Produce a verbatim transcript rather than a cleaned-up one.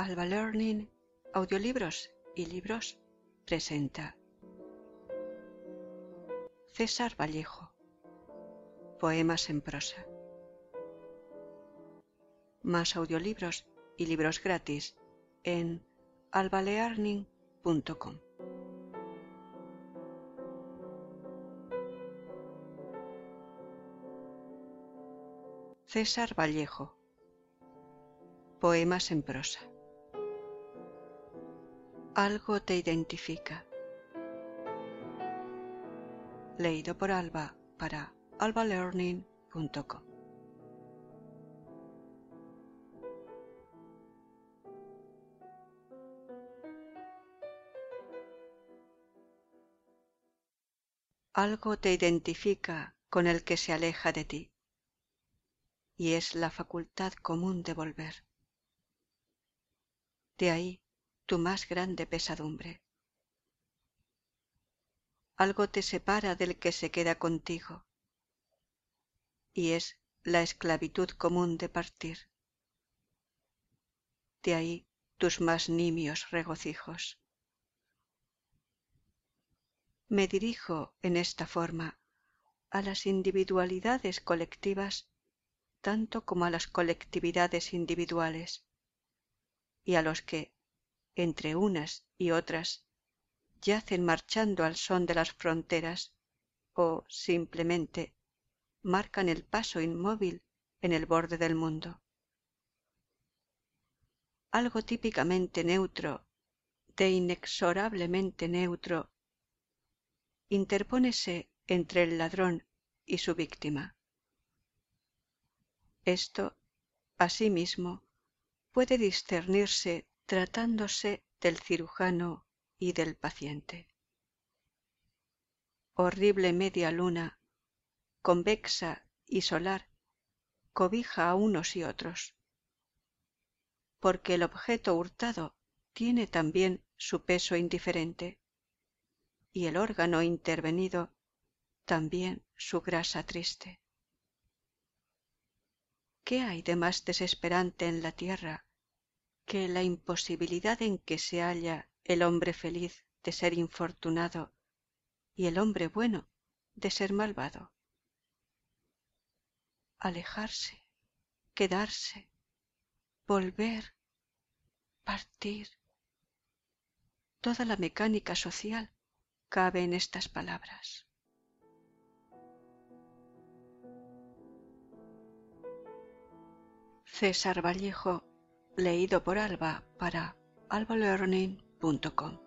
Alba Learning, Audiolibros y Libros presenta César Vallejo, Poemas en prosa. Más audiolibros y libros gratis en alba learning punto com. César Vallejo, Poemas en prosa. Algo te identifica. Leído por Alba para alba learning punto com. Algo te identifica con el que se aleja de ti, y es la facultad común de volver. De ahí tu más grande pesadumbre. Algo te separa del que se queda contigo, y es la esclavitud común de partir. De ahí tus más nimios regocijos. Me dirijo en esta forma a las individualidades colectivas tanto como a las colectividades individuales, y a los que, entre unas y otras, yacen marchando al son de las fronteras o, simplemente, marcan el paso inmóvil en el borde del mundo. Algo típicamente neutro, de inexorablemente neutro, interpónese entre el ladrón y su víctima. Esto, asimismo, puede discernirse tratándose del cirujano y del paciente. Horrible media luna, convexa y solar, cobija a unos y otros, porque el objeto hurtado tiene también su peso indiferente, y el órgano intervenido también su grasa triste. ¿Qué hay de más desesperante en la tierra que la imposibilidad en que se halla el hombre feliz de ser infortunado y el hombre bueno de ser malvado? Alejarse, quedarse, volver, partir. Toda la mecánica social cabe en estas palabras. César Vallejo, leído por Alba para alba learning punto com.